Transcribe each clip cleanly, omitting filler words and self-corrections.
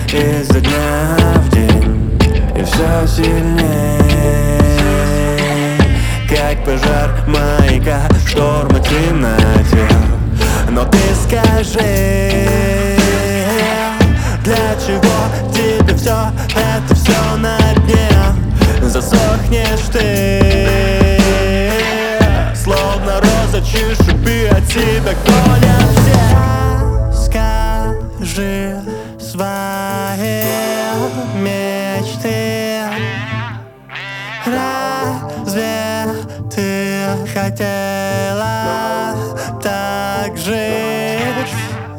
изо дня в день, и все сильнее, как пожар маяка, шторма в темноте. Но ты скажи, для чего тебе это все на дне? Засохнешь ты, словно роза, чьи шипы от тебя гонят все. Скажи свои мечты, разве ты хотела так жить?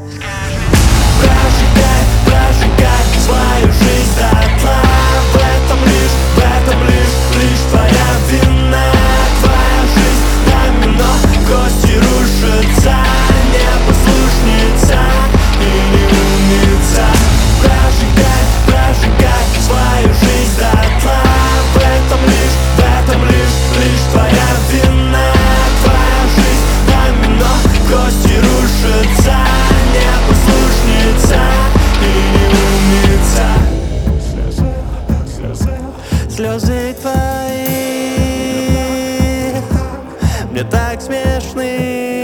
Прожигай свою жизнь дотла. В этом лишь твоя вина. Твоя жизнь домино, кости рушатся. Непослушница и не умница. Прожигай свою жизнь дотла. В этом лишь твоя вина. Твоя жизнь домино, кости рушатся. Непослушница и не умница. Слезы твои мне так смешны.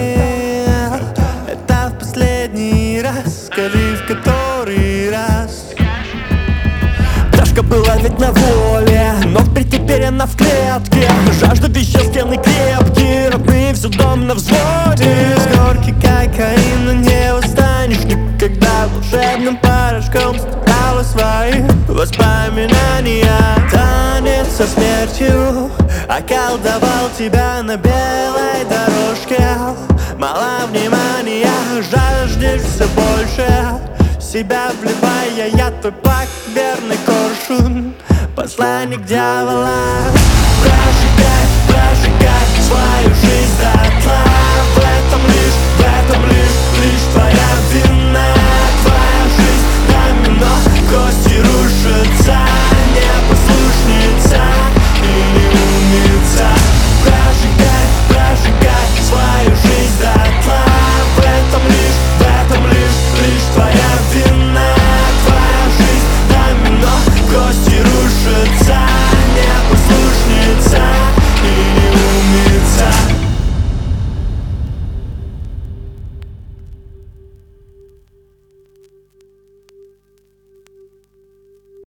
Это в последний раз, скажи, в который раз. Пташка была ведь на воле, но впредь теперь она в клетке. Жажда вещественной крепкие, родные все дом на взводе. С горки кокаина не устанешь никогда. Волшебным порошком стирала свои воспоминания. Танец со смертью околдовал тебя на белой дорожке. Мало внимания, жаждешь все больше. Себя вливая, я твой пак, верный коршун, посланник дьявола. Прожигай свою жизнь дотла. В этом лишь твоя вина.